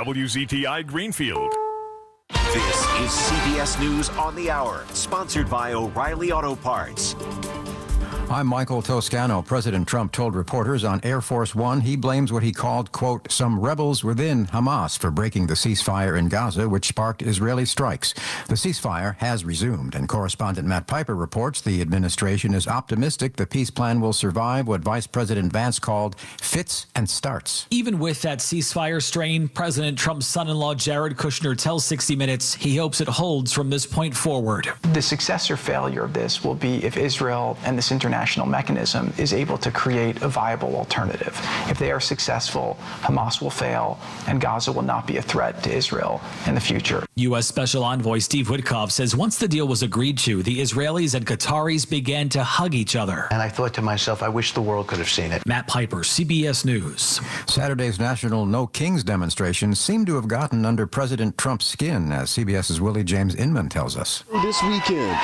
WZTI Greenfield. This is CBS News on the Hour, sponsored by O'Reilly Auto Parts. I'm Michael Toscano. President Trump told reporters on Air Force One he blames what he called, quote, some rebels within Hamas for breaking the ceasefire in Gaza, which sparked Israeli strikes. The ceasefire has resumed, and correspondent Matt Piper reports the administration is optimistic the peace plan will survive what Vice President Vance called fits and starts. Even with that ceasefire strain, President Trump's son-in-law Jared Kushner tells 60 Minutes he hopes it holds from this point forward. The success or failure of this will be if Israel and this international mechanism is able to create a viable alternative. If they are successful, Hamas will fail, and Gaza will not be a threat to Israel in the future. U.S. Special Envoy Steve Witkoff says once the deal was agreed to, the Israelis and Qataris began to hug each other. And I thought to myself, I wish the world could have seen it. Matt Piper, CBS News. Saturday's National No Kings demonstration seemed to have gotten under President Trump's skin, as CBS's Willie James Inman tells us. This weekend,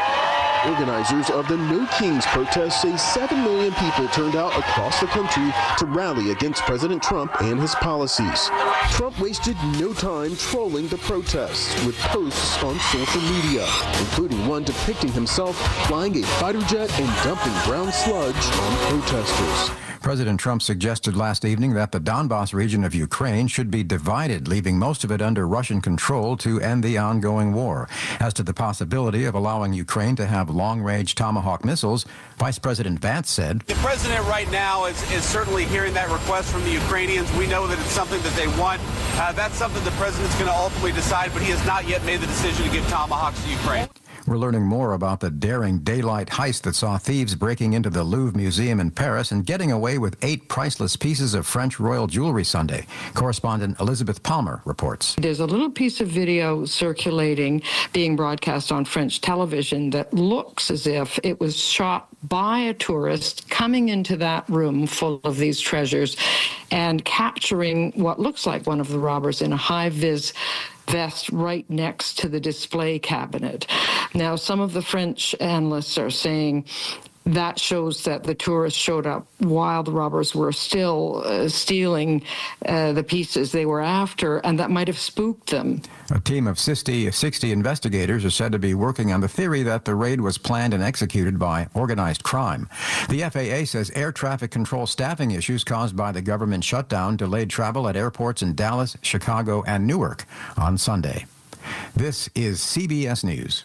organizers of the No Kings protest say 7 million people turned out across the country to rally against President Trump and his policies. Trump wasted no time trolling the protests with posts on social media, including one depicting himself flying a fighter jet and dumping brown sludge on protesters. President Trump suggested last evening that the Donbas region of Ukraine should be divided, leaving most of it under Russian control to end the ongoing war. As to the possibility of allowing Ukraine to have long-range Tomahawk missiles, Vice President Vance said, the president right now is certainly hearing that request from the Ukrainians. We know that it's something that they want. That's something the president's going to ultimately decide, but he has not yet made the decision to give Tomahawks to Ukraine. We're learning more about the daring daylight heist that saw thieves breaking into the Louvre Museum in Paris and getting away with 8 priceless pieces of French royal jewelry Sunday. Correspondent Elizabeth Palmer reports. There's a little piece of video circulating, being broadcast on French television, that looks as if it was shot by a tourist coming into that room full of these treasures and capturing what looks like one of the robbers in a high-vis vest right next to the display cabinet. Now, some of the French analysts are saying that shows that the tourists showed up while the robbers were still stealing the pieces they were after, and that might have spooked them. A team of 60 investigators are said to be working on the theory that the raid was planned and executed by organized crime. The FAA says air traffic control staffing issues caused by the government shutdown delayed travel at airports in Dallas, Chicago, and Newark on Sunday. This is CBS News.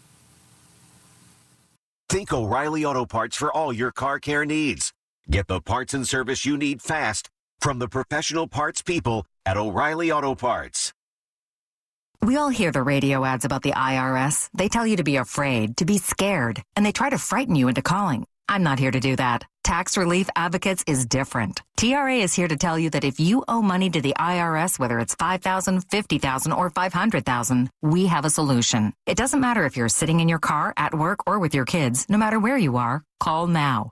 Think O'Reilly Auto Parts for all your car care needs. Get the parts and service you need fast from the professional parts people at O'Reilly Auto Parts. We all hear the radio ads about the IRS. They tell you to be afraid, to be scared, and they try to frighten you into calling. I'm not here to do that. Tax Relief Advocates is different. TRA is here to tell you that if you owe money to the IRS, whether it's $5,000, $50,000, or $500,000, we have a solution. It doesn't matter if you're sitting in your car, at work, or with your kids. No matter where you are, call now.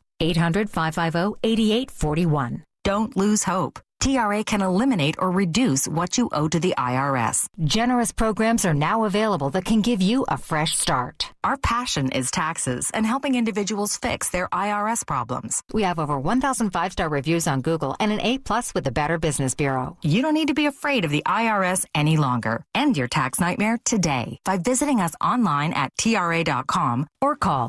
800-550-8841. Don't lose hope. TRA can eliminate or reduce what you owe to the IRS. Generous programs are now available that can give you a fresh start. Our passion is taxes and helping individuals fix their IRS problems. We have over 1,000 5-star reviews on Google and an A+ with the Better Business Bureau. You don't need to be afraid of the IRS any longer. End your tax nightmare today by visiting us online at TRA.com or call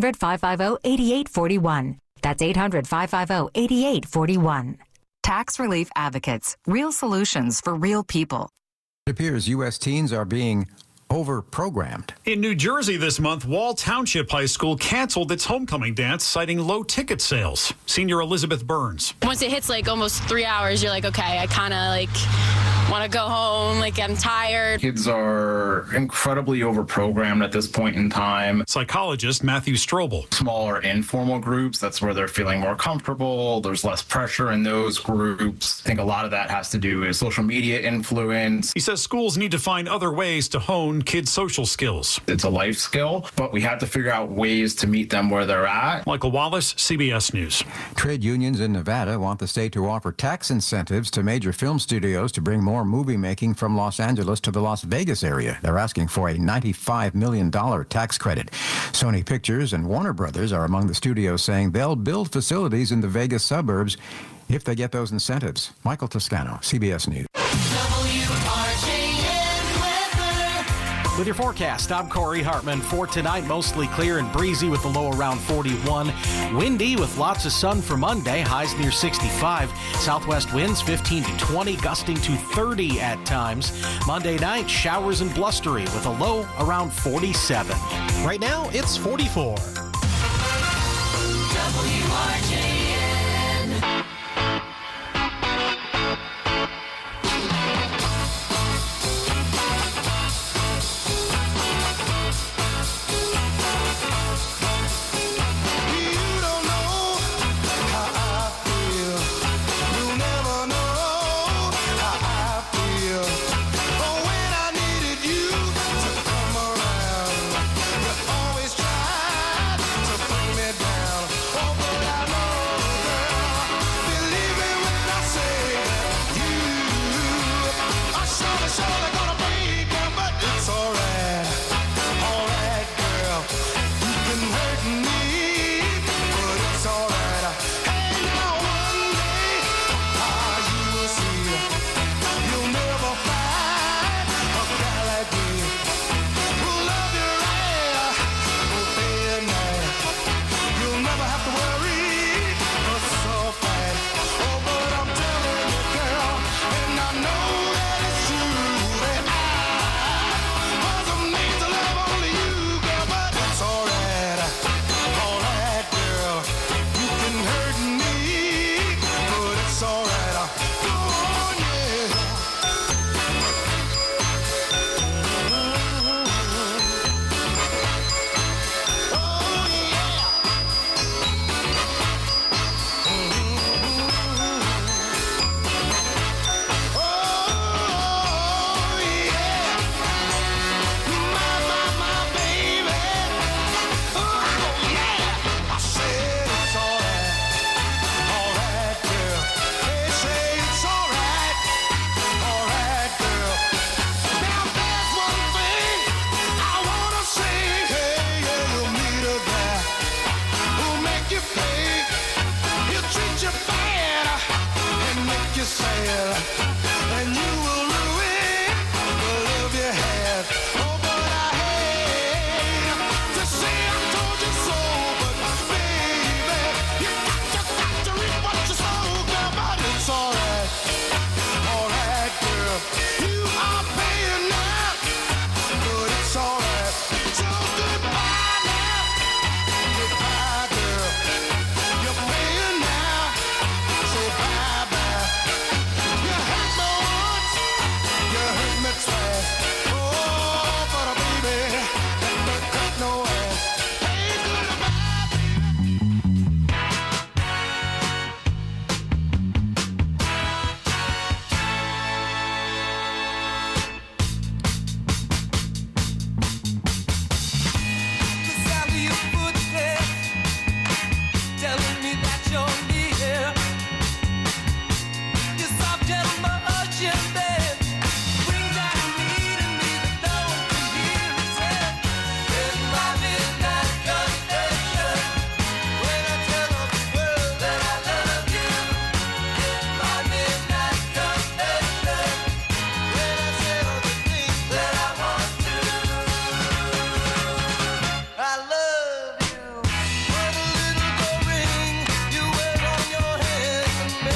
800-550-8841. That's 800-550-8841. Tax Relief Advocates, real solutions for real people. It appears U.S. teens are being over-programmed. In New Jersey this month, Wall Township High School canceled its homecoming dance, citing low ticket sales. Senior Elizabeth Burns. Once it hits like almost 3 hours, you're like, okay, I kind of like want to go home, like I'm tired. Kids are incredibly over-programmed at this point in time. Psychologist Matthew Strobel. Smaller informal groups, that's where they're feeling more comfortable. There's less pressure in those groups. I think a lot of that has to do with social media influence. He says schools need to find other ways to hone kids' social skills. It's a life skill, but we have to figure out ways to meet them where they're at. Michael Wallace, CBS News. Trade unions in Nevada want the state to offer tax incentives to major film studios to bring more movie making from Los Angeles to the Las Vegas area. They're asking for a $95 million tax credit. Sony Pictures and Warner Brothers are among the studios saying they'll build facilities in the Vegas suburbs if they get those incentives. Michael Toscano, CBS News. With your forecast, I'm Corey Hartman. For tonight, mostly clear and breezy with a low around 41. Windy with lots of sun for Monday, highs near 65. Southwest winds 15 to 20, gusting to 30 at times. Monday night, showers and blustery with a low around 47. Right now, it's 44. WRJ.